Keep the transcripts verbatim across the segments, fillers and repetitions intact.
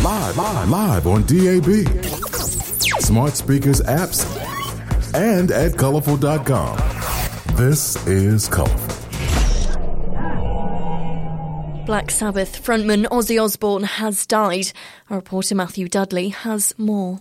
Live, live, live on D A B, smart speakers, apps, and at colorful dot com. This is Colorful. Black Sabbath frontman Ozzy Osbourne has died. Our reporter Matthew Dudley has more.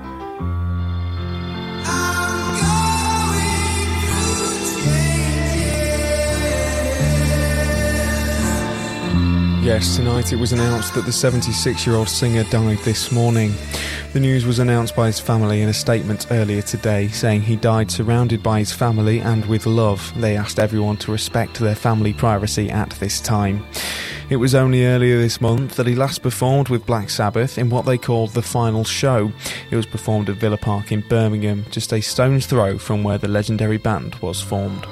Yes, tonight it was announced that the seventy-six-year-old singer died this morning. The news was announced by his family in a statement earlier today, saying he died surrounded by his family and with love. They asked everyone to respect their family privacy at this time. It was only earlier this month that he last performed with Black Sabbath in what they called the final show. It was performed at Villa Park in Birmingham, just a stone's throw from where the legendary band was formed.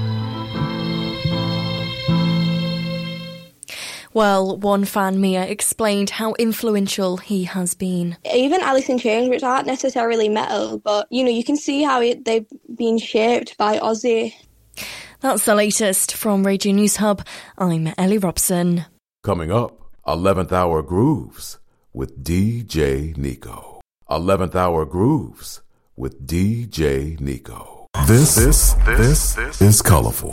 Well, one fan, Mia, explained how influential he has been. Even Alice in Chains, which aren't necessarily metal, but, you know, you can see how it, they've been shaped by Ozzy. That's the latest from Radio News Hub. I'm Ellie Robson. Coming up, eleventh Hour Grooves with D J Nico. eleventh Hour Grooves with D J Nico. This, this, this, this is Colorful.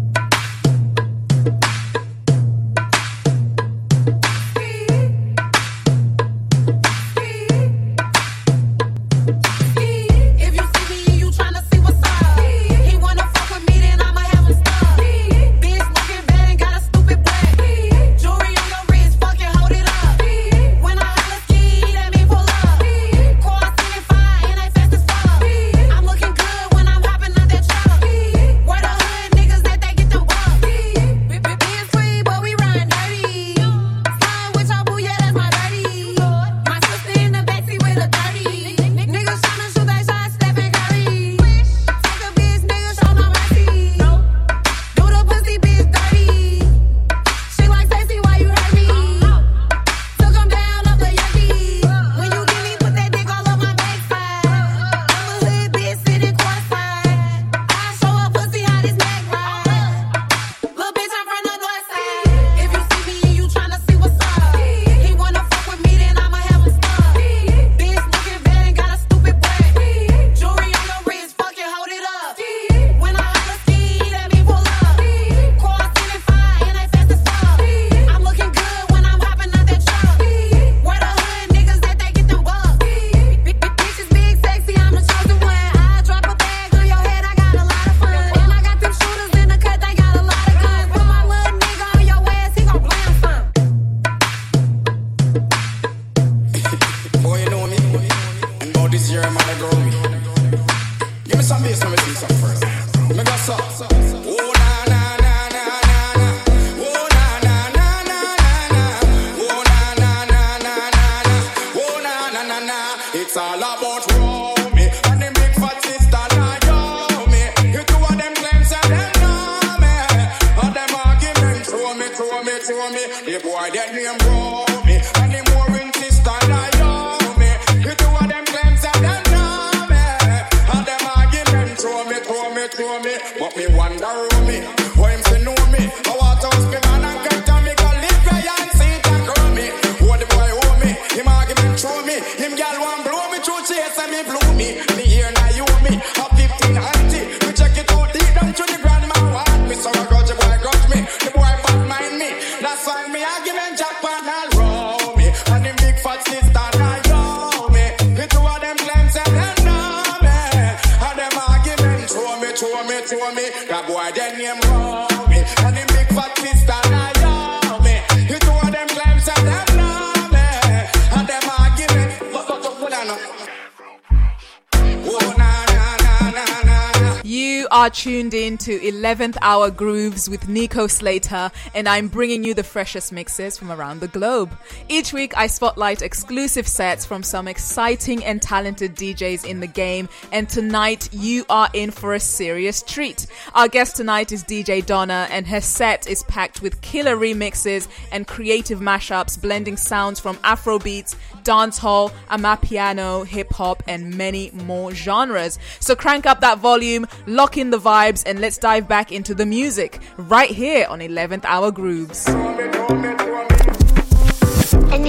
Tuned in to eleventh Hour Grooves with Nico Slater, and I'm bringing you the freshest mixes from around the globe. Each week I spotlight exclusive sets from some exciting and talented D Js in the game, and tonight you are in for a serious treat. Our guest tonight is D J Donna, and her set is packed with killer remixes and creative mashups blending sounds from Afrobeats, dancehall, amapiano, hip-hop, and many more genres. So crank up that volume, lock in the vibes, and let's dive back into the music right here on eleventh Hour Grooves. And if you hear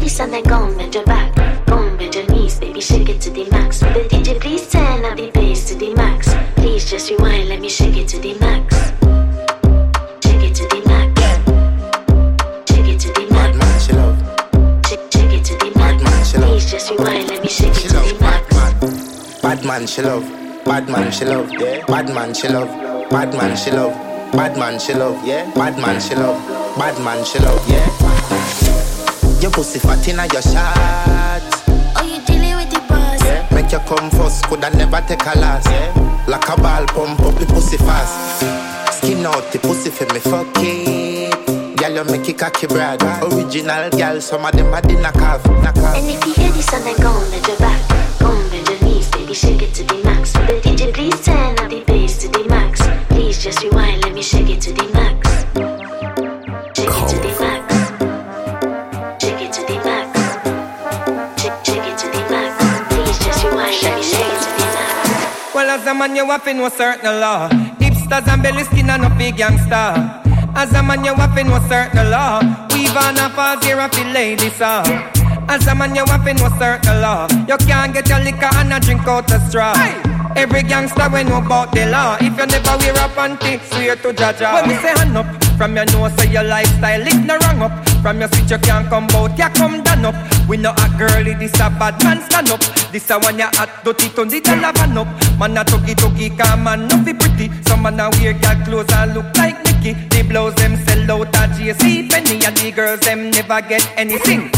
this and then go and bend your back. Go and bend your knees, baby, shake it to the max. Will the D J please turn up the bass to the max? Please just rewind, let me shake it to the max. Shake it to the max. Shake it to the max. Bad man, she love. Shake, shake it to the max. Bad man, she love. Please just rewind, let me shake She it to love. the max. Bad man, she love. Bad man, she love. Yeah. Bad man, she love. Bad man, she love. Bad man, she love. Yeah. Bad man, she love. Bad man, she love. Yeah. Your pussy fat inna your shot. Oh, you dealing with the boss? Yeah. Make you come first, coulda never take a last. Yeah. Like a ball pump up the pussy fast. Skin out the pussy for me fuck it. Girl, you make it cocky brag. Original girl, some of them are the knock off. Knock off. And if you hear this and then go and bend your back. Go and bend your knees, baby, shake it to the max. Will the D J please turn up the bass to the max? Please just rewind, let me shake it to the max. Shake it to the max. Shake it to the max. Shake, shake it to the max. Please just rewind, let me shake it to the max. Well, as a man, you have to know certain law. Hipsters and belly skin and no big gangster. As a man, you have to know certain law. Weave on a pause here and feel ladies off. As a man, you have to know certain law. You can't get your liquor and a drink out the straw. Hey. Every gangster we know about the law. If you never wear a panty, swear to Jaja. When me say hand up, from your nose say your lifestyle it no wrong up. From your switch you can't come out, you come down up. We know a girlie, this a bad man stand up. This a one you hot, dirty turn the telephone up. Man a tuggy tuggy, come man no be pretty. Some man a wear girl clothes and look like Mickey. The blouse them sell out at J C Penney. And the girls them never get anything.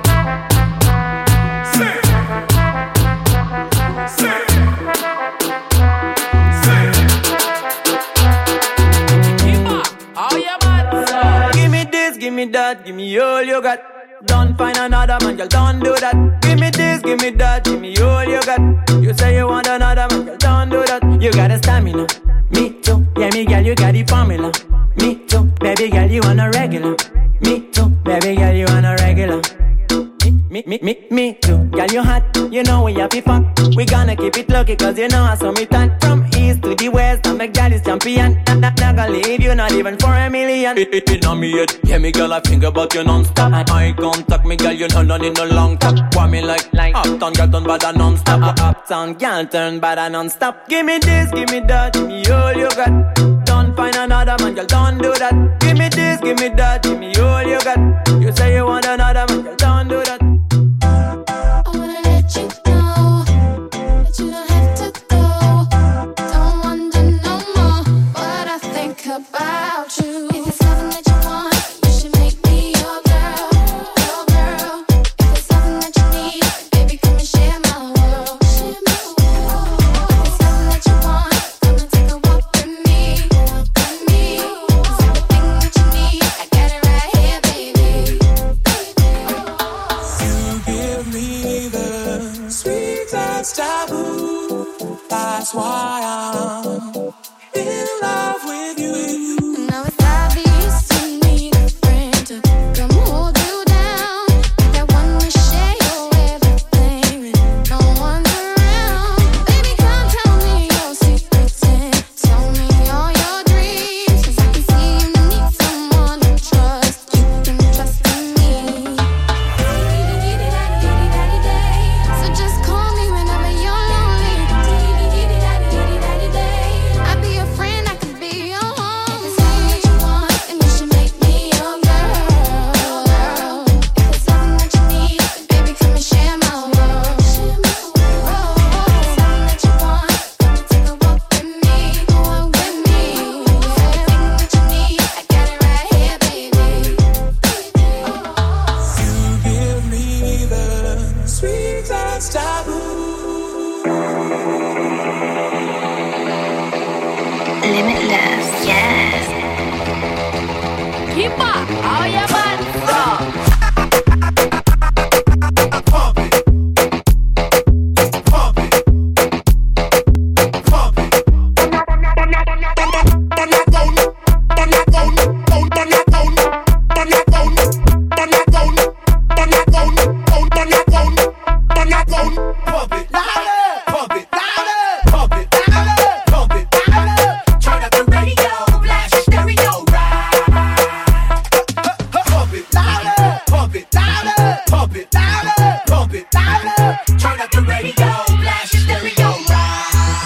Say. Say. Give me that, give me all you got. Don't find another man, girl, don't do that. Give me this, give me that, give me all you got. You say you want another man, girl, don't do that. You got a stamina, me too. Yeah, me girl, you got the formula. Me too, baby girl, you want a regular. Me too, baby girl, you want a regular. Me, me, me, me too. Girl, you hot, you know we happy fuck. We gonna keep it lucky cause you know I saw me turn. From east to the west, I'm a girl is champion. Not, not, not gonna leave you, not even for a million. It, it, it on me head, yeah me girl I think about you non-stop. Eye contact me girl, you know none in no long talk. Why me like, like uptown girl turn bad and non-stop. uh, Uptown girl turn bad and non-stop. Give me this, give me that, give me all you got. Don't find another man, girl, don't do that. Give me this, give me that, give me all you got. You say you want another man, girl, don't do that. About you. If it's something that you want, you should make me your girl, your girl. If it's something that you need, baby, come and share my world, share my world. If it's something that you want, come and take a walk with me, walk with me. It's everything that you need, I got it right here, baby. You give me the sweetest taboo. That's why I'm in love with you. Now it's obvious you need a friend to come hold you down. That one will share your everything when no one's around. Baby, come tell me your secrets and tell me all your dreams. Cause I can see you need someone to trust. You can trust in me. So just call me whenever you're lonely. I'll be your friend, I could be your home. pump it, turn up the radio, blast your stereo, right?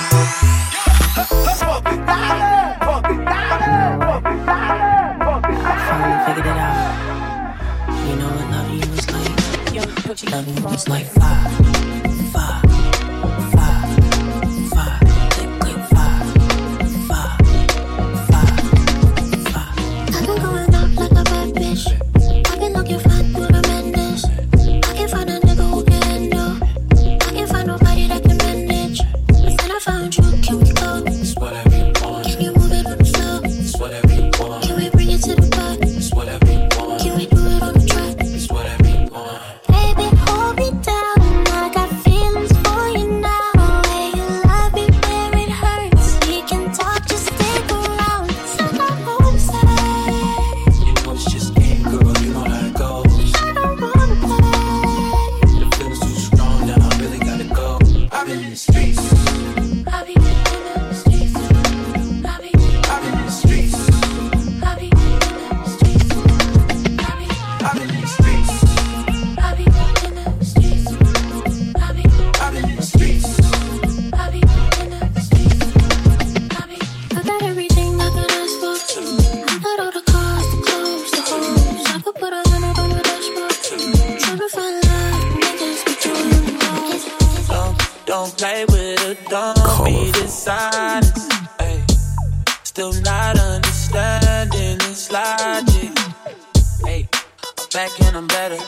Pump it, pump it, pump it, pump it. Finally figured it out. You know what loving you was like? Loving you was like five, five, five, five, click, click, five, five, five, five. I've been going out like a bad bitch. I've been looking fine for the madness. I can't find a nigga who can handle. I can't find nobody that can manage. But then I found you, can we go? It's whatever you want. Can you move it on the floor? It's whatever you want. Can we bring it to the back? It's whatever you want. Can we do it on the track? It's whatever you want. Baby, hold me down. I got feelings for you now. Way you love me where it hurts. We can talk, just stick around. So I won't say. You know it's just game, girl. You know how it goes. I don't wanna play. The feeling's too strong, now I really gotta go. I've been in the streets. I'll be in the streets. I'll be, I've been in the streets. I'll be in the streets. I'll be, I've been in the streets. I'll be in the streets. I'll be, I've been in the streets. I'll be in the streets. I'll be. I got everything I could ask for. I got all the cars, the clothes, the hoes. I could put a hundred on the dashboard. Trying to find love, make us between us. Don't, don't play with it, don't be dishonest. Ay. Still not understanding this logic. Hey, I'm back and I'm better.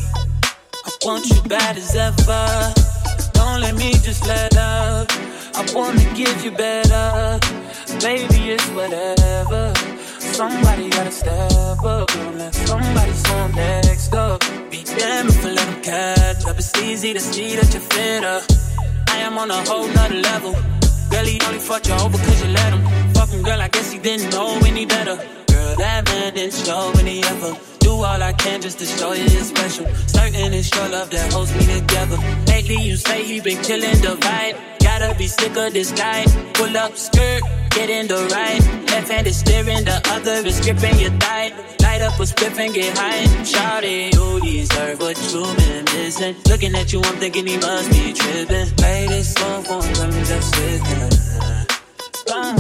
I want you bad as ever. Don't let me just let up. I wanna give you better. Baby, it's whatever. Somebody gotta step up. Don't let somebody slow next up. Be damned if I let them catch up. It's easy to see that you're fitter. I am on a whole nother level. Girl, he only fucked you over cause you let him. Fucking girl, I guess he didn't know any better. Girl, that man didn't show any effort. Do all I can just to show you it's special. Certain it's your love that holds me together. Lately you say he been killing the vibe. Gotta be sick of this guy. Pull up skirt, get in the right. Left hand is steering, the other is gripping your thigh. Light up a spliff and get high. Shawty, you deserve what you've been missing. Looking at you, I'm thinking he must be tripping. Play this song for him, let me just sit there. Boom.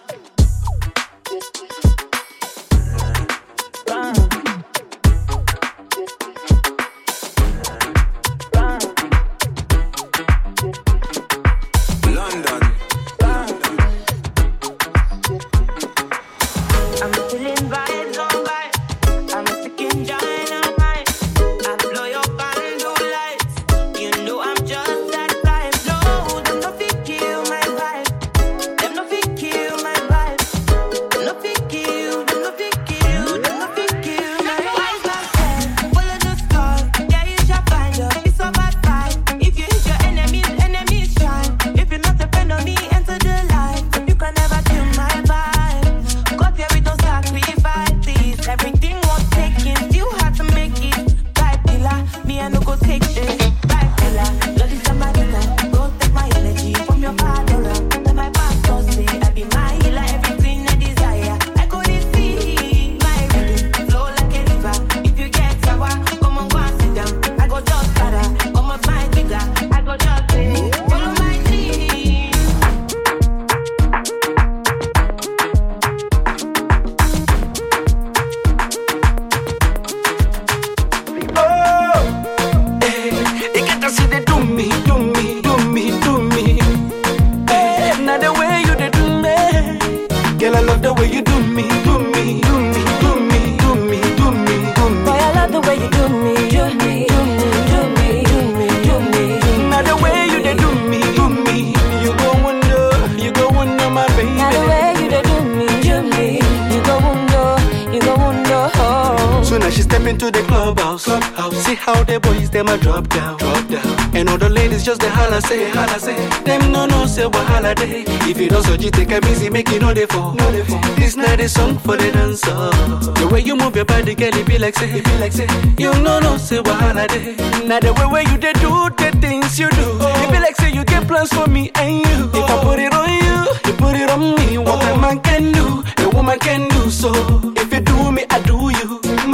into the clubhouse. clubhouse. See how the boys them a drop down, drop down. And all the ladies just the holla say, holla say. Them no no say wahala day. If you don't so you take a busy, make it no dey fall. No dey fall. This night is song for the dancer. The way you move your body, girl, it be like say, it be like say. You no no say wahala day. Now the way where you dey do the things you do, oh. It be like say you get plans for me and you. Oh. If I put it on you, you put it on me. What oh. a man can do, a woman can do so. If you do me, I do you.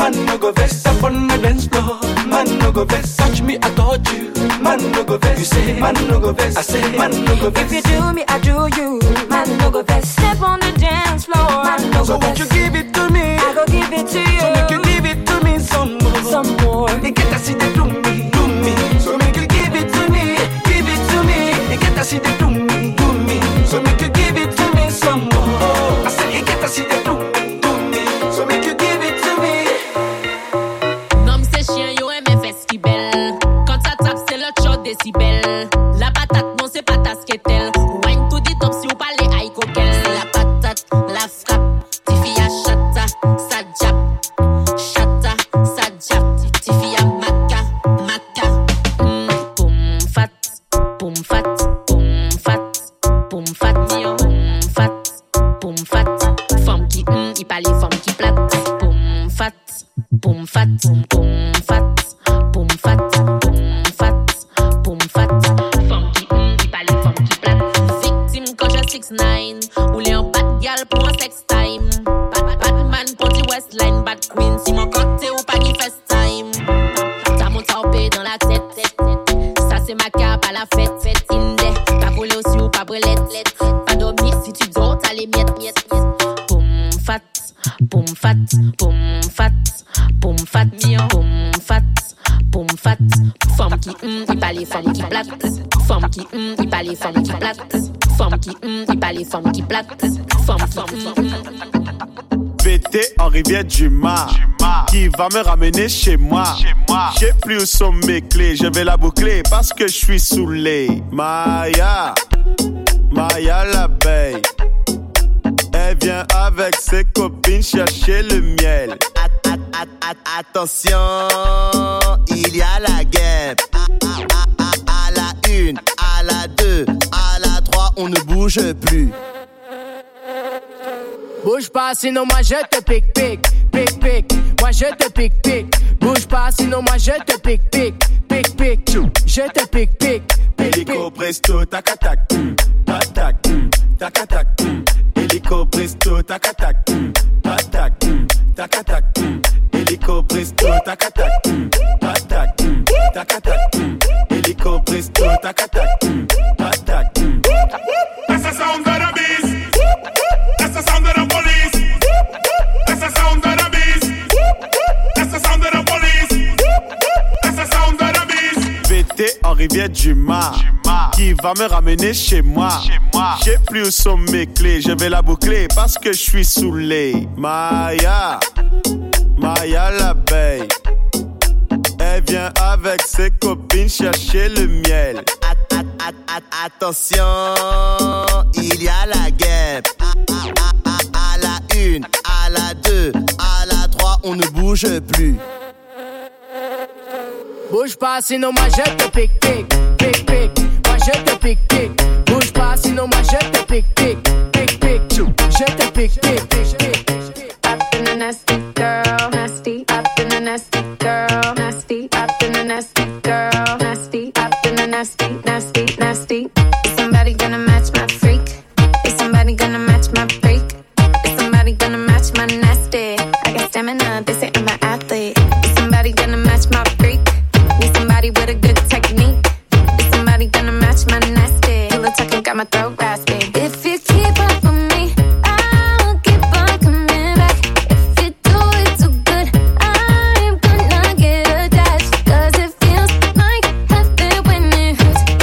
Man no go vex up on the dance floor. Man no go vex, touch me, I touch you. Man no go vex, you say, man no go vex, I say, man no go vex. If you do me, I do you. Man no go vex, step on the dance floor. Man no so go won't vex. you give it to me? I go give it to you. So make you give it to me some more. Some more. You get to see the do me, do me. So make you give it to me, give it to me. You get to see the do me, do me. So make you give it to me some more. I said you get to see the do me, do me. So make you give it to me. Nom c'est chien, yo aime fes qui belle. Quand ça tape, c'est le shot décibel. La patate, non c'est pas ta sketel. Wine to the top si vous parlez aïe coquel. La patate, la frappe, tifi a chata, sa jap. Chata, sa jap, tifi a maca, maca. Mm, boum fat, boum fat, boum fat, boum fat, boum fat, boum fat. Femme qui mm, il parle femme qui plate. Boum fat, boum fat, boum fat, boum fat, boum fat, boum fat. Femme qui mm, il parle femme qui plate. Victime quand j'ai six nine, ou les en bad gal pour un sex time. Bad, bad, Batman pour the Westline, bad queen si mon côté ou pas ni first time. T'as mon tapé dans la tête, tête, tête. Ça c'est ma cape à la fête, fête indé. Pas collé aussi ou pas brelette, pas dormir si tu dors t'as les miettes, miettes, miettes. Boum fat, boum fat, boum fat, boum fat, boum fat, boum fat. Femme qui hum, il parle femme qui plate. Femme qui hum, il parle femme qui plate. Femme qui hum, il parle femme qui plate. Femme qui hum. Pété en rivière du Mar, qui va me ramener chez moi. J'ai plus où sont mes clés, je vais la boucler parce que je suis saoulé. Maya, Maya l'abeille, elle vient avec ses copines chercher le miel. At, at, at, at, attention, il y a la guerre. À, à, à, à la une, à la deux, à la trois, on ne bouge plus. Bouge pas sinon moi je te pique pique pique pique. Moi je te pique pique. Bouge pas sinon moi je te pique pique pique pique. Je te pique pique pique. Hélico presto tac tac tac tac tac tac. Hélico presto tac tac tac tac tac tac. Hélico presto tac tac tac tac tac tac. Hélico presto tac tac tac tac. That's the sound of the beast. That's the sound of the police. That's the sound of the beast. That's the sound of the police. That's the sound of the beast. Pété en rivière du Mar, qui va me ramener chez moi. J'ai plus où sont mes clés, je vais la boucler parce que je suis saoulé. Maya, Maya l'abeille, elle vient avec ses copines chercher le miel. At, at, at, at, attention, il y a la guerre. À, à, à, à la une, à la deux, à la trois, on ne bouge plus. Bouge pas sinon moi je te pique pique pique pique. Moi je te pique pique. Bouge pas sinon moi je te pique pique pique pique. Je te pique pique pique pique. Up in the nasty girl, nasty. Up in the nasty girl, nasty. Up in the nasty girl, nasty. Up in the nasty, nasty, nasty. Is somebody gonna match my freak? Is somebody gonna match my freak? Is somebody gonna match my nasty? I got stamina, they say I'm an athlete. Is somebody gonna match my freak? Need somebody with a good technique. Is somebody gonna match my nasty? Pull the tuck and got my throat raspy. If you keep up with me, I'll keep on coming back. If you do it too good, I'm gonna get attached. Cause it feels like heaven when it hurts.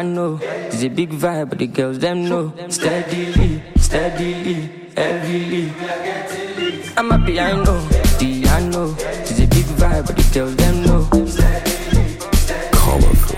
piano. It's a big vibe, but the girls them know. Steadily, steadily, heavily. I'm a piano, piano. It's a big vibe, but the girls them know. Colorful.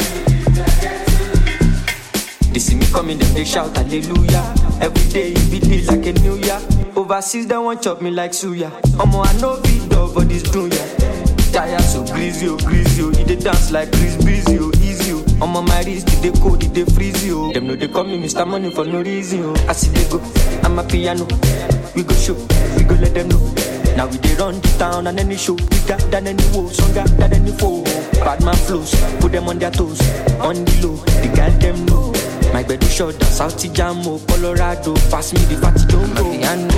They see me coming, then they shout hallelujah. Every day it be lit like a new year. Overseas they want chop me like suya. Omo I know beat dog for this dunya. Tired so greasy, oh greasy, oh. They dance like Chris Breezy, oh easy, oh. Omo my wrist, did they code, did they freeze, oh. Them know they call me Mister Money for no reason, oh. I see they go, I'm a piano. We go show, we go let them know. Now we they run the town and any show bigger than any woe, stronger than any foe. Bad man flows, put them on their toes. On the low, the girl them know. My bed is short, South Jamo, Colorado. Pass me the fatty don't go.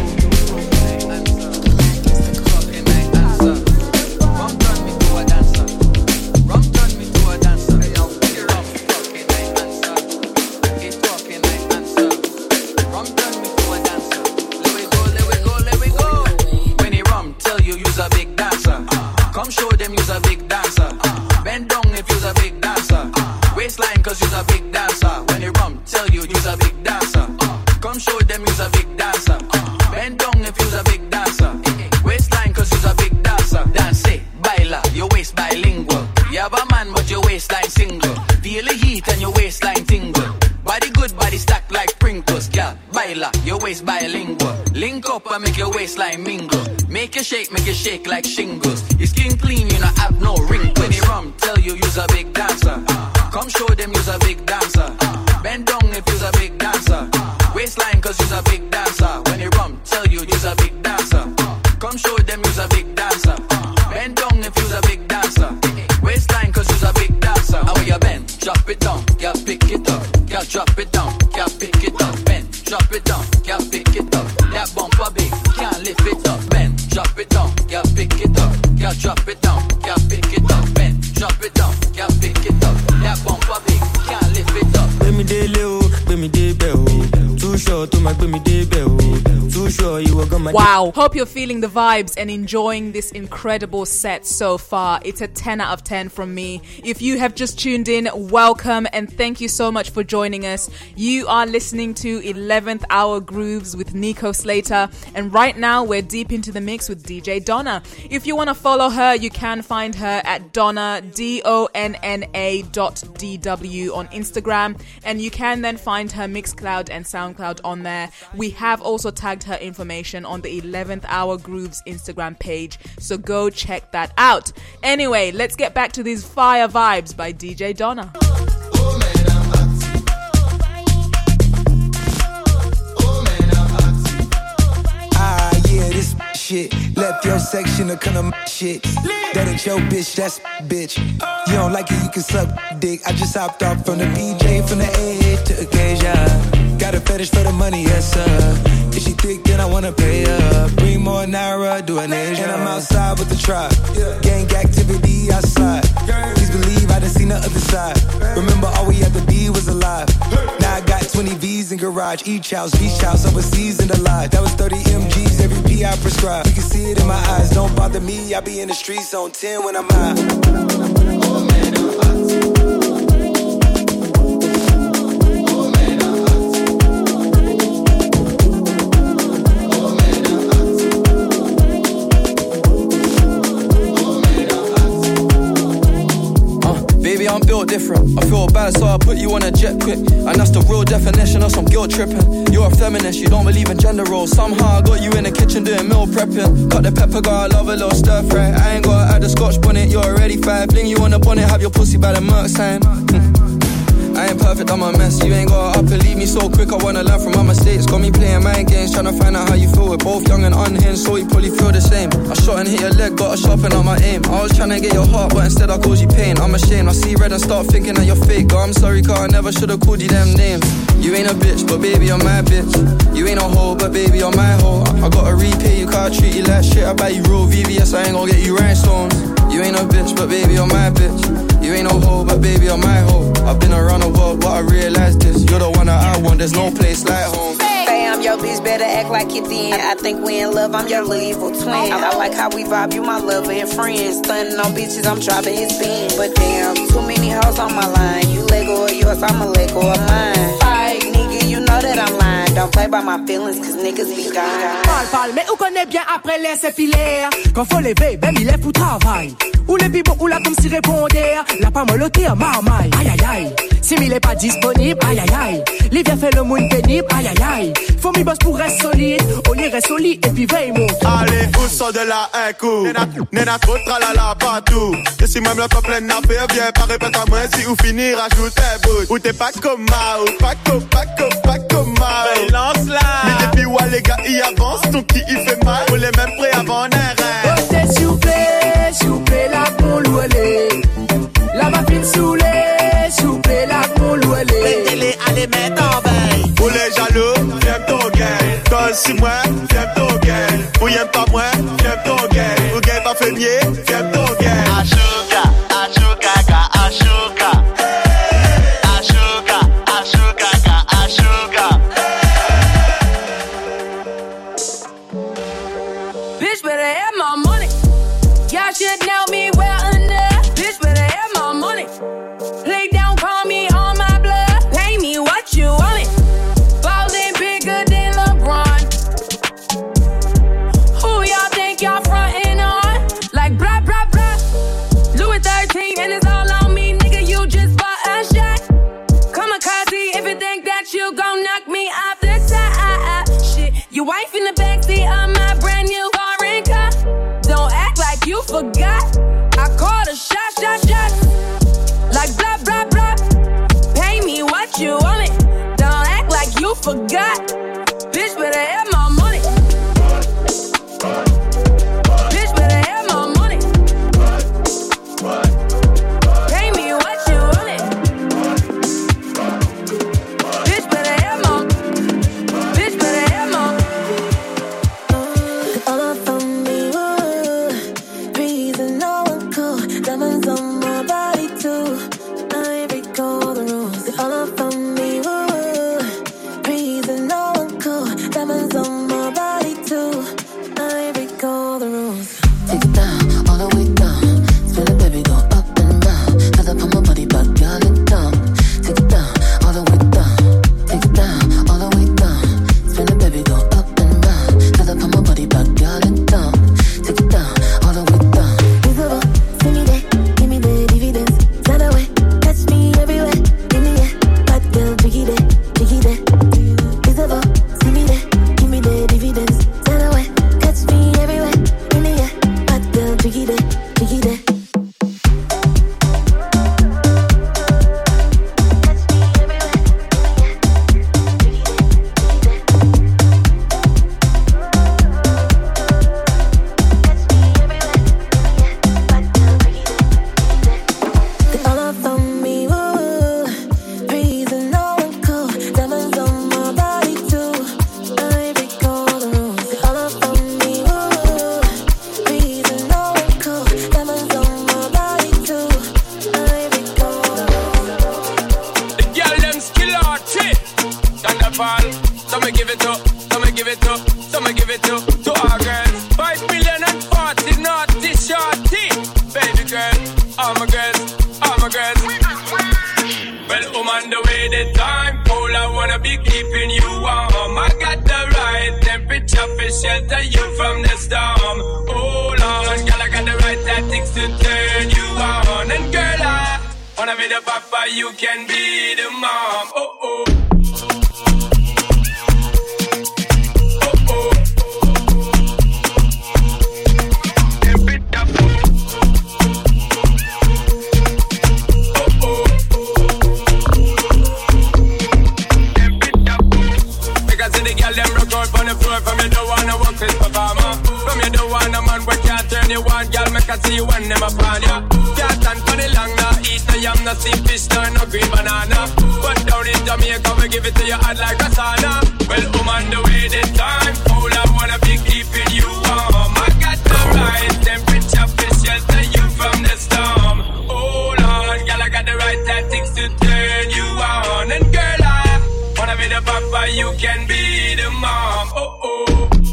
When he rum, tell you you's a big dancer. Come show them you's a big dancer. Bend down if you's a big dancer. Waistline cause you's a big dancer. When he rum, tell you you's a big dancer. Come show them you's a big dancer. Bend down if you's a big dancer. Waistline cause you's a big dancer. Dance it, baila, your waist bilingual. You have a man but your waistline single. Feel the heat and your waistline tingle. Body good, body stacked like sprinkles. Yeah, baila, your waist bilingual. Link up and make your waistline mingle. Make you shake, make you shake like shingles. Your skin clean, you not have no wrinkles. When he rum, tell you you's a big dancer. Come show them you's a big dancer. Bend down if you's a big dancer. Waistline cause you's a big dancer. When he rum, tell you you's a big dancer. Come show them you's a big dancer. Bend down if you's a big dancer. Waistline cause you's a big dancer. How you bend? Drop it down, girl pick it up. Girl drop it down, girl pick it up. Bend, drop it down, girl pick it up. That bumper big, can't lift it up. Bend, drop it down, girl pick it up. Girl drop it down, girl pick it up. Bend, drop it down, girl pick it up. That bumper big, can't lift it up. Baby de leo, baby de bell. Too short to my baby de bell. Too sure you were gonna. Wow, hope you're feeling the vibes and enjoying this incredible set so far. It's a ten out of ten from me. If you have just tuned in, welcome and thank you so much for joining us. You are listening to eleventh Hour Grooves with Nico Slater, and right now we're deep into the mix with D J Donna. If you want to follow her, you can find her at Donna, D O N N A dot D W on Instagram, and you can then find her Mixcloud and Soundcloud on there. We have also tagged her information on the eleventh Hour Grooves Instagram page, so go check that out. Anyway, let's get back to these fire vibes by D J Donna. Ah, yeah, this shit. Left your section of kind of shit. That ain't your bitch, that's bitch. You don't like it, you can suck dick. I just hopped off from the P J, from the A to occasion. Got a fetish for the money, yes sir. If she thick, then I wanna pay her. Bring more Naira, do an Asian. And I'm outside with the tribe. Gang activity outside. Please believe I done seen the other side. Remember all we had to be was alive. Now I got twenty V's in garage. Each house, beach house, overseas in the lodge. That was thirty M Gs, every P I prescribed. You can see it in my eyes, don't bother me. I be in the streets on ten when I'm high. Oh man, I'm hot. Baby, I'm built different. I feel bad, so I put you on a jet quick. And that's the real definition of some guilt tripping. You're a feminist, you don't believe in gender roles. Somehow I got you in the kitchen doing meal prepping. Got the pepper, girl, I love a little stir fry. I ain't gotta add a scotch bonnet, you're already five. Fling you on the bonnet, have your pussy by the Merc sign. I ain't perfect, I'm a mess. You ain't got up and leave me so quick. I wanna learn from my mistakes. Got me playing mind games, trying to find out how you feel. We're both young and unhinged, so you probably feel the same. I shot and hit your leg, got a sharpen on my aim. I was trying to get your heart, but instead I caused you pain. I'm ashamed, I see red and start thinking that you're fake. Girl, I'm sorry, cause I never should've called you them names. You ain't a bitch, but baby, you're my bitch. You ain't a hoe, but baby, you're my hoe. I gotta repay you, cause I treat you like shit. I buy you real V V S, I ain't gonna get you rhinestones. You ain't a bitch, but baby, you're my bitch. You ain't no hoe, but baby, you're my hoe. I've been around the world, but I realized this. You're the one that I want, there's no place like home. Bam, your bitch better act like it then. I think we in love, I'm your little evil twin. I like how we vibe, you my lover and friend. Stunning on bitches, I'm dropping his spin. But damn, too many hoes on my line. You let go of yours, I'ma let go of mine. Fight, nigga, you know that I'm lying. Don't play by my feelings, cause niggas be dying. Parle, parle, mais on connaît bien après laisser filer. Quand faut lever, ben il est pour travail. Ou les bibons ou la comme si répondait. La pas molotée en marmaille. Aïe aïe aïe. Si il est pas disponible, aïe aïe aïe. L'hiver fait le monde pénible, aïe aïe aïe. Faut mi boss pour rester solide. On y reste solide et puis veille mon. Allez, où sort de là un coup? Nena trop tralala partout. Et si même le peuple plein d'affaires, viens pas répéter à moi si ou finir ajoute un bout. Ou t'es pas comme moi, ou pas comme, pas comme, pas comme moi. Ben lance là. Mais depuis ouais les gars y avance, ton qui il fait mal. On est même prêt avant un rêve. Oh t'es s'il vous plaît, s'il vous plaît la con louelé. La mafine saoulée, s'il vous plaît la con louelé. Mettez-les à les mettre en veille. Pour les jaloux, j'aime ton gain. Toi si moi, j'aime ton gain. Ou y'aime pas moi, j'aime ton gain. Ou gain pas fait mieux, j'aime ton gain. Ashuka, ashuka, ka, ashuka. Ashuka, ashuka, ka, ashuka. Bitch better have my money. Y'all should know me well enough. Bitch better have my money. Play down, call me on my blood. Pay me what you want it. Ballin' bigger than LeBron. Who y'all think y'all frontin' on? Like blah blah blah. Louis thirteen and it's all on me, nigga. You just bought a shot. Kamikaze if you think that you gon' knock me off the top. Shit, your wife in the backseat of my brand new foreign car. Don't act like you forgot. I called a shot, shot, shot. Like blah blah blah. Pay me what you want it. Don't act like you forgot. Bitch better have my money. Bitch better have my money. Pay me what you want it. Bitch better have my. Bitch better have my. All up on me, woo. Breathing no one cool. Diamonds on my body too. I recall the rules. All up on me, woo. Breathing no one cool. Diamonds on my body too. I recall the rules. Take it down, all the way down. Spin it, baby, go up and down. Cause I put my body back, girl, it down. Take it down, all the way down. Take it down, all the way down. Spin it, baby, go up and down. Cause I put my body back, girl, it down. Take it down, all the way down. Visible, see me there, give me the dividends. Turn away, catch me everywhere. In the air, bad girl, jiggy there, jiggy there. Visible, see me there, give me the dividends. Turn away, catch me everywhere. In the air, bad girl, jiggy there, jiggy there. All up on me, woo. Breathing no one cool. Diamonds on my body too. I recall the rules. All up on me, woo. Breathing no one cool. Diamonds on my body too. I recall the rules. The girl them skill out trip. Thunderball. Some give it up. Some give it up. Some give it up to our girls. Five million and forty naughty shorty. Baby girl, all my girls, all my girls. Well, I'm on the way the time. All I wanna be keeping you warm. I got the right temperature for shelter you from the storm. Hold on, girl, I got the right tactics to turn you on. And girl, I wanna be the papa, you can be the mom. Oh oh. From you don't wanna work with performer. From you don't wanna man we can't turn you on. Girl make I see you when them upon ya. Can't stand for the long now. Eat no yam, no sea fish, no, no green banana. But down in Jamaica we give it to you hot like a sauna. Well, I'm on the way this time. All I wanna be keeping you warm. I got the right temperature for shelter you from the storm. Hold on, girl, I got the right tactics to turn you on. And girl, I wanna be the papa, you can be be the mom. Oh oh.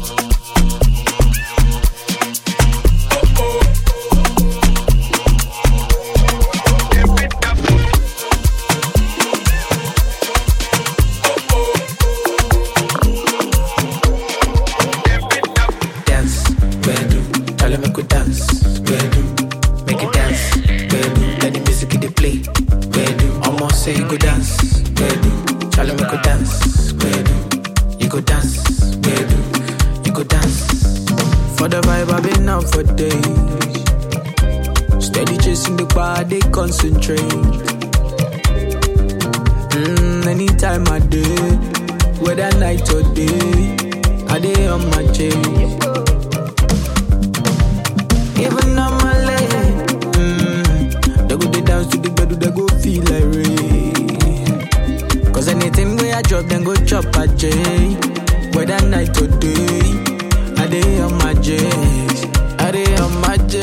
Say you go dance, Bedu. Charlie make go dance, Bedu. You go dance, Bedu. You go dance. For the vibe I've been out for days. Steady chasing the bar, they concentrate. Mm, anytime I do, whether night or day, I day on my chase. Even on my leg, mm, they go they dance to the Bedu, they go feel like rain. Cause anything where I drop, then go chop a J. Whether night or day, I day on my J's. I day on my J.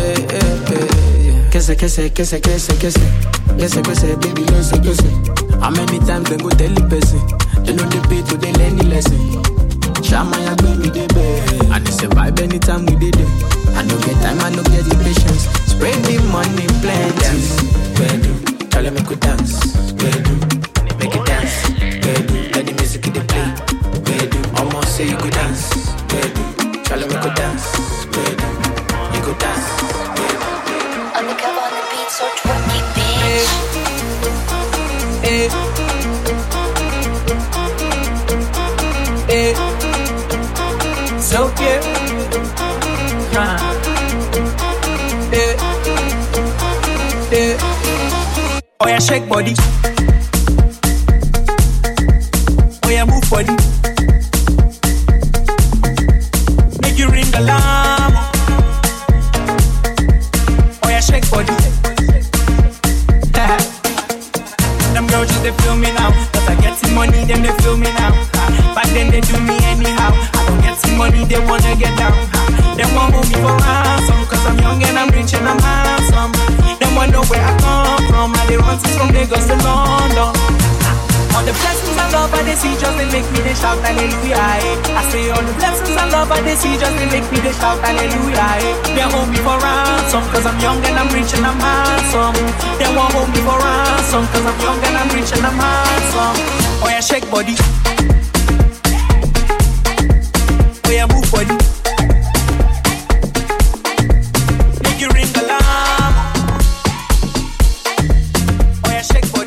Kese, kese, kese, kese, kese. Kese, kese, baby, kese, kese. How many times they go tell the person? They know the beat, so they learn the lesson. Shama ya baby, they beg. And it's a vibe anytime we did it. I no get time, I no get the patience. Spread the money, plenty. Dance, Bedu. Tell them I could dance, Bedu. Make it dance, Bedu. Let the music they play, Bedu. Almost say you go dance, Bedu. Tell them I could dance, Bedu. You go dance, Bedu. On the cover, on the beat, so twerky, bitch. Hey. Hey. So cute. Huh. Hey. Hey. Oh yeah, shake body. Oh yeah, move body. Make you ring alarm. Oh yeah, shake body. Them girls just they feel me now. Cause I get some money, them they feel me now. Back then they do me anyhow. I don't get some money, they wanna get down. They want move me for ransom. Cause I'm young and I'm rich and I'm handsome. They wonder where I come from. I they run from Lagos to London. All the blessings and love I they see just they make me they shout hallelujah. Eh. I say all the blessings and love I they see just they make me they shout hallelujah. Eh. They hold me for ransom cause I'm young and I'm rich and I'm handsome. They won't hold me for ransom cause I'm young and I'm rich and I'm handsome. Oh yeah, shake body. Oh yeah, move body. Make you ring alarm. Oh yeah, shake body.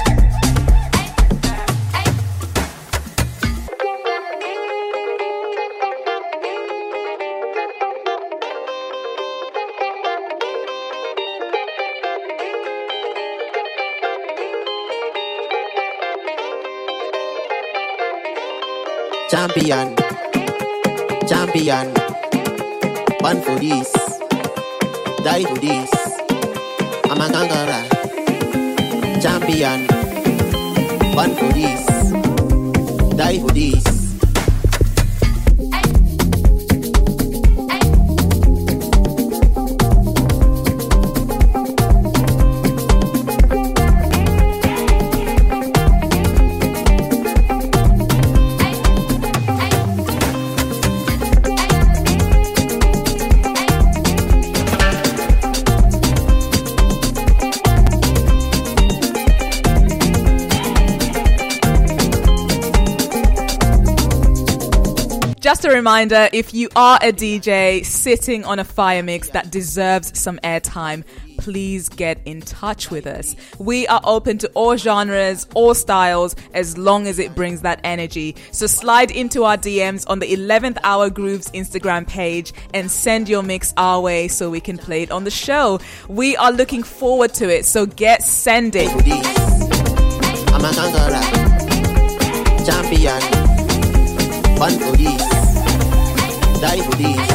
Champion, champion, one for this, die for this. I'm a gangara. Champion, one for this, die for this. Just a reminder, if you are a D J sitting on a fire mix that deserves some airtime, please get in touch with us. We are open to all genres, all styles, as long as it brings that energy. So slide into our D Ms on the eleventh Hour Grooves Instagram page and send your mix our way so we can play it on the show. We are looking forward to it, so get sending. I'm a gangara. Champion, one for this, die for this.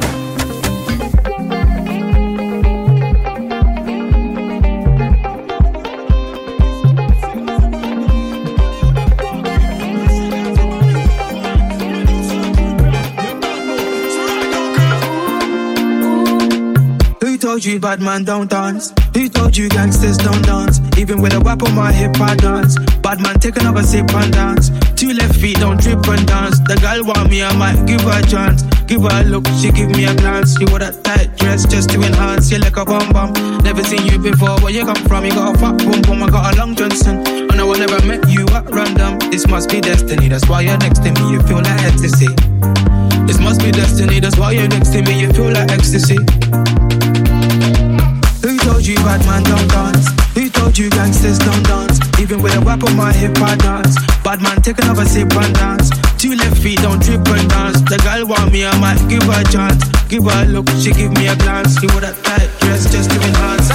Who told you bad man don't dance? Who told you gangsters don't dance? Even with a whip on my hip I dance. Bad man take another sip and dance. Two left left feet don't trip and dance. The girl want me, I might give her a chance. Give her a look, she give me a glance. She wore that tight dress just to enhance. You like a bum bum. Never seen you before, where you come from? You got a fat boom boom, I got a long Johnson. And I never met you at random. This must be destiny, that's why you're next to me. You feel like ecstasy. This must be destiny, that's why you're next to me. You feel like ecstasy. Who told you bad man don't dance? Who told you gangsters don't dance? Even with a whip on my hip I dance. Bad man take another sip and dance. Two left feet don't trip and dance. The girl want me, I might give her a chance. Give her a look, she give me a glance. She wore that tight dress just to enhance.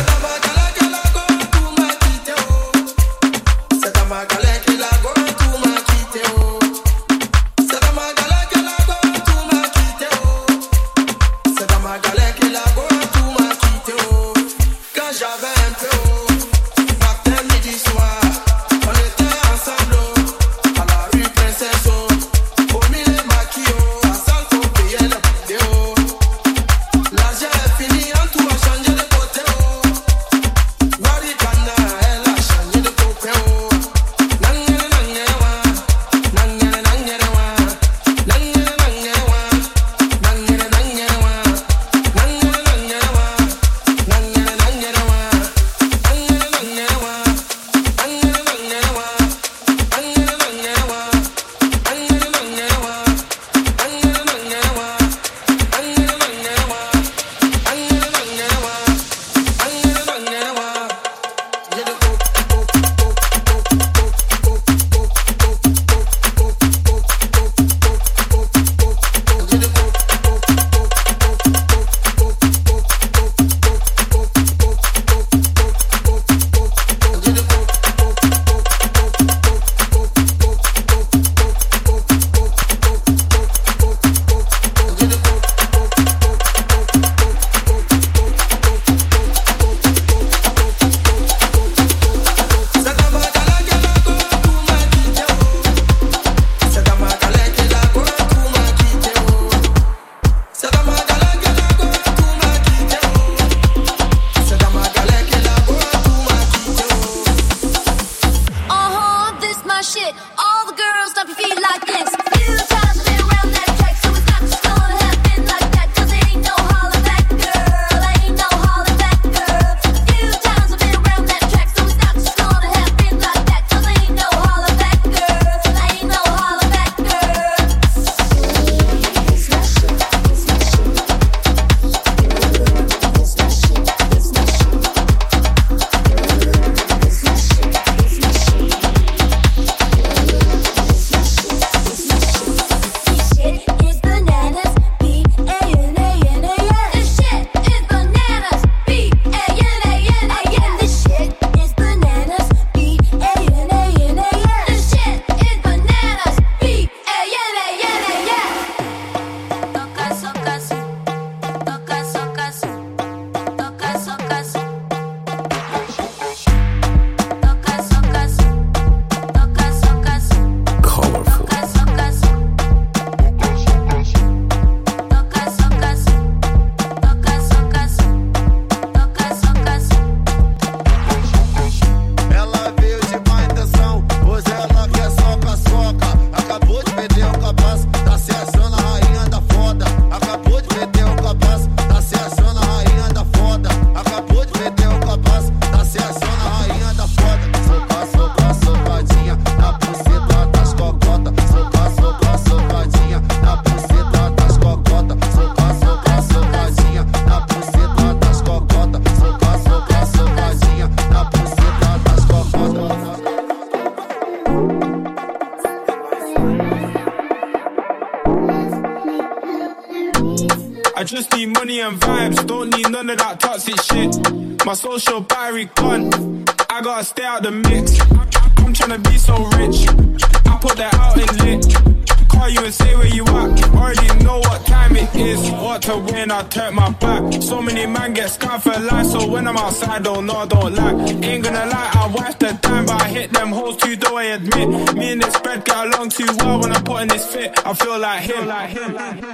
I just need money and vibes, don't need none of that toxic shit. My social battery gone, I gotta stay out the mix. I'm tryna be so rich, I put that out in lit. Call you and say where you at, already know what time it is. What to win, I turn my back. So many man get scammed for life, so when I'm outside, don't know, I don't like. Ain't gonna lie, I wife the time, but I hit them hoes too, though I admit. Me and this spread get along too well, when I put in this fit, I feel like him. Like him.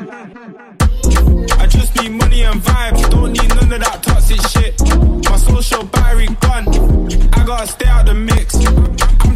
I just need money and vibes, don't need none of that toxic shit. My social battery gone, I gotta stay out the mix. I'm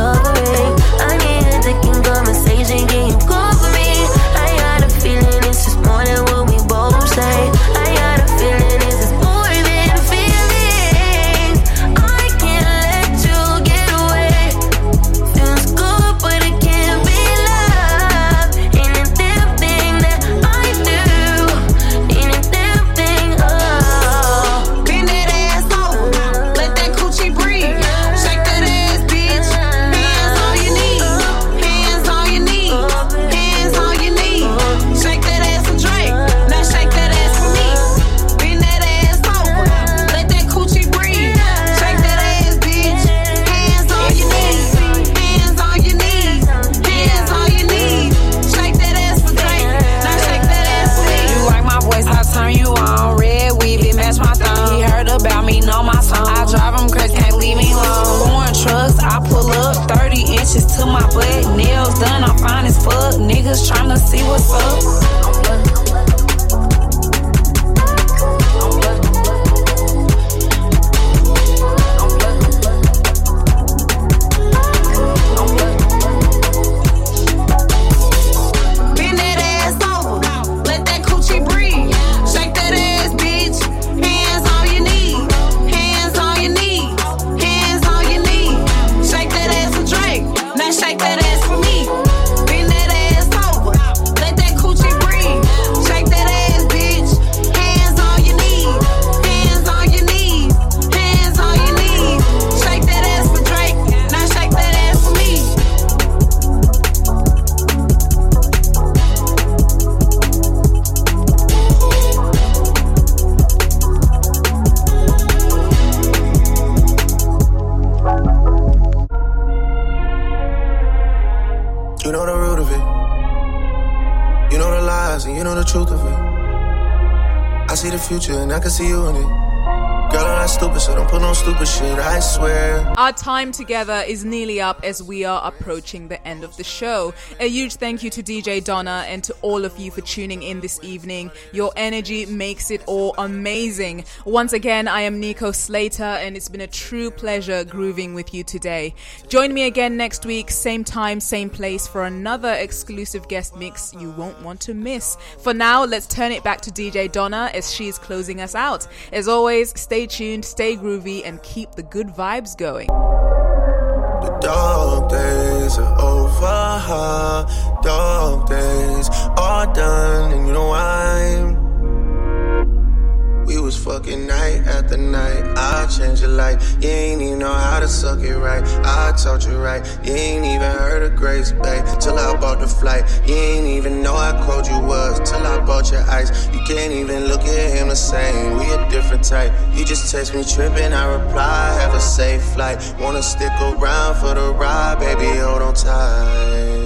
tryna see what's up. Future and I can see you in it. Girl, I'm not stupid, so don't put no stupid shit, I swear. Our time together is nearly up as we are approaching the end of the show. A huge thank you to D J Donna and to all of you for tuning in this evening. Your energy makes it all amazing. Once again, I am Nico Slater and it's been a true pleasure grooving with you today. Join me again next week, same time, same place for another exclusive guest mix you won't want to miss. For now, let's turn it back to D J Donna as she is closing us out. As always, stay tuned, stay groovy, and keep the good vibes going. The dog days are over, dog days are done, and you know why? We was fucking night after night. I changed your life. You ain't even know how to suck it right. I taught you right. You ain't even heard of Grace Bay till I bought the flight. You ain't even know how cold you was till I bought your ice. You can't even look at him the same. We a different type. You just text me tripping, I reply. Have a safe flight. Wanna stick around for the ride, baby? Hold on tight.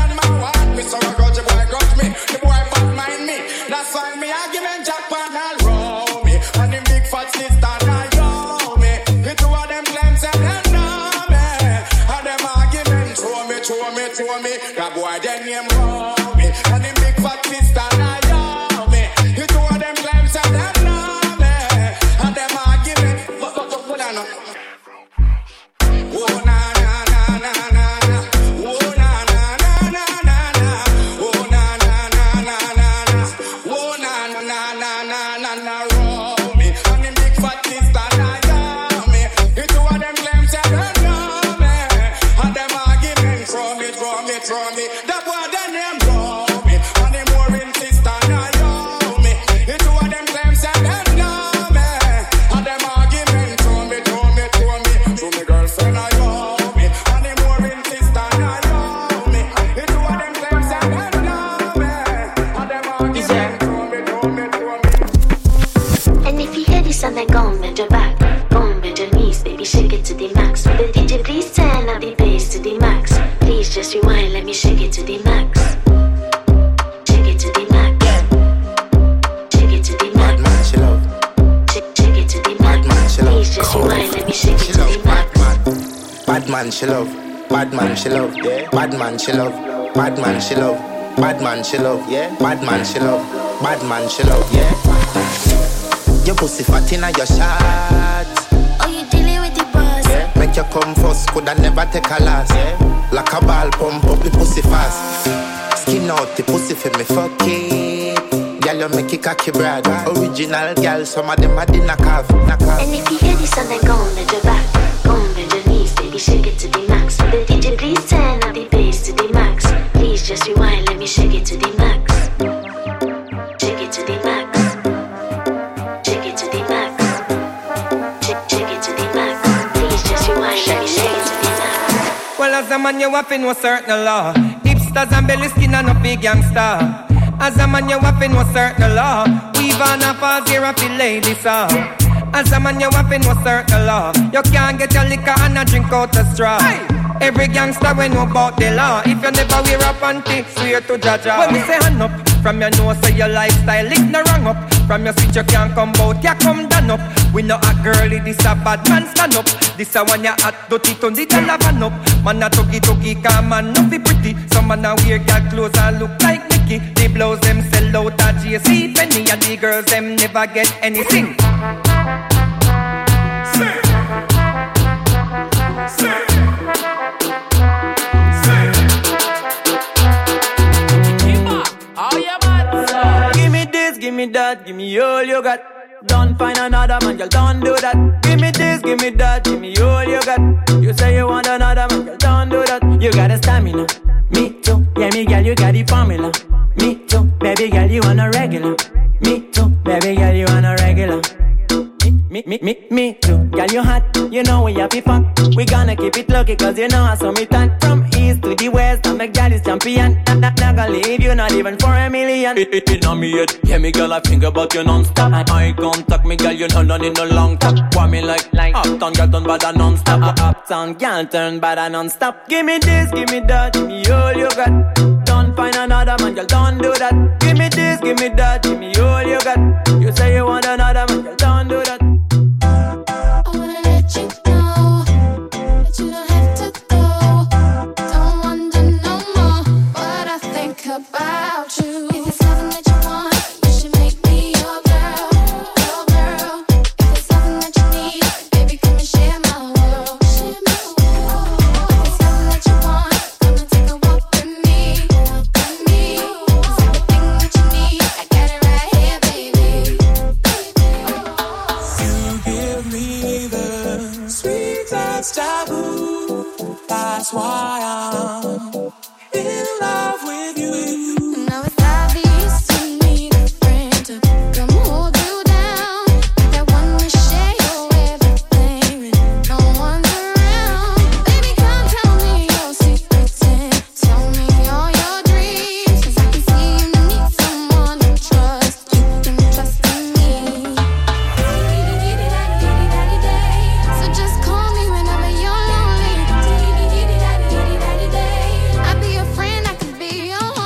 That's why me argument Jack Panel. Is there? And if you hear this and then go and bend your back, go and bend your knees, baby, shake it to the max. Will the D J please turn up the bass to the max? Please just rewind, let me shake it to the max. Shake it to the max. Shake it to the max. Bad man, she love. Shake, shake it to the max. Please just rewind, let me shake it to the max. Bad man, she love. Bad man, she love. Yeah. Bad man, she love. Bad man, she love. Bad man, she love. Yeah. Bad man, she love. Bad man, she love. Yeah. Your pussy fat inna your shot. Oh, you dealing with the boss? Yeah. Make you come first, coulda never take a last. Yeah. Like a ball, pump up the pussy fast. Skin out the pussy for me, fuck it. Girl, you make it cocky brag. Original girl, some of them are the knockoff. And if you hear this and then go and bend your back, go and bend your knees, baby, shake it to the max. Will the D J please turn up the bass to the max? Please just rewind, let me shake it to the max. Shake it to the max. Shake it to the max. Shake, shake it to the max. Please just rewind, let me shake it to the max. Well, as a man, you have to know certain law. Hipsters and belly skin and no big gangster. As a man, you have to know certain law. Weave on a falls here and feel ladies saw. As a man, you have to know certain law. You can't get your liquor and a drink out the straw. Hey. Every gangster we know about the law. If you never wear a panty, swear to Jaja. When me say hand up, from your nose say your lifestyle it no wrong up. From your switch you can't come out, you come down up. We know a girlie, this a bad man stand up. This a one you hot, dirty turn the tell a van up. Man a tuggy tuggy, come man no be pretty. Some man a wear girl clothes and look like Mickey. The blouse them sell out at J C Penney, and the girls them never get anything. Say, say. Give me that, give me all you got. Don't find another man, girl, don't do that. Give me this, give me that, give me all you got. You say you want another man, girl, don't do that. You got a stamina, me too. Yeah, me girl, you got the formula. Me too, baby girl, you want a regular. Me too, baby girl, you want a regular. Me, me, me, me too. Girl, you hot, you know we happy fuck. We gonna keep it lucky cause you know I saw me tan. From east to the west, I'm a girl is champion. Not, not, not gonna leave you, not even for a million. It, it, it on me yet, yeah me girl, I think about you non-stop. Eye contact, me girl, you know none in no long talk. Want me like, like uptown girl turn bad and non-stop. uh, Uptown girl turn bad and non-stop. Give me this, give me that, give me all you got. Don't find another man, girl, don't do that. Give me this, give me that, give me all you got. You say you want another man, girl, don't do that. About you. If it's something that you want, you should make me your girl, your girl. If it's something that you need, baby, come and share my world, share my world. If it's something that you want, come and take a walk with me, walk with me. It's everything that you need, I got it right here, baby. You give me the sweetest taboo. That's why I'm in love with you. Now it's obvious to me, the friend to come hold you down. That one to share your everything when no one's around. Baby, come tell me your secrets and tell me all your dreams. Cause I can see you need someone to trust. You can trust in me. So just call me whenever you're lonely. I'll be your friend, I could be your home.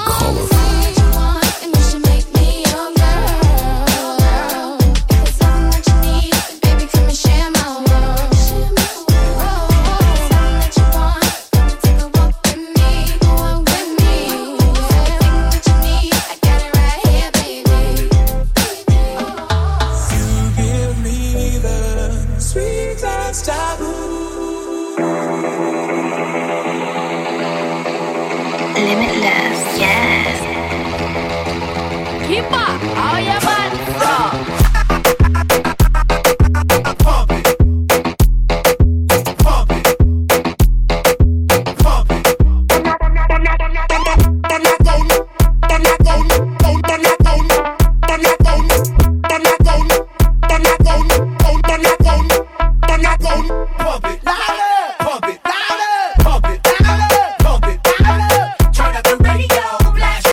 Limitless, yes. Keep up, all your butt.